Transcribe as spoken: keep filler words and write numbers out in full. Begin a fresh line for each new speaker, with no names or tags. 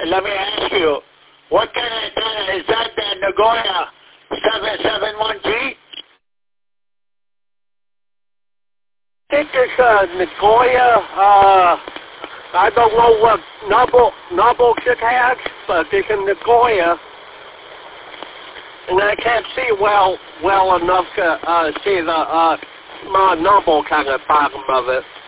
let me ask you, what kind of antenna is that? The Nagoya seven seven one G?
I think it's uh, Nagoya. Uh, I don't know what number numbers it has, but it's in Nagoya, and I can't see well well enough to uh, see the uh, my number kind of bottom of it.